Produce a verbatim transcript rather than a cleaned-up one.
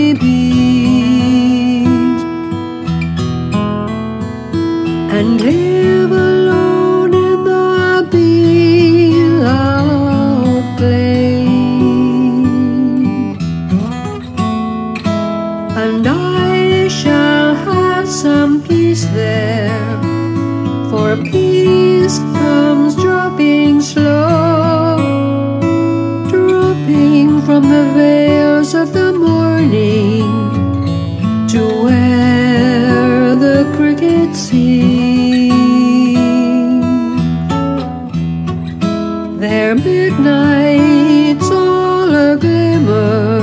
may be, and live alone in the beloved plain. And I shall have some peace there, for peace comes dropping slow, dropping from the veils of the morning to where the crickets sing. Their midnights all a glimmer,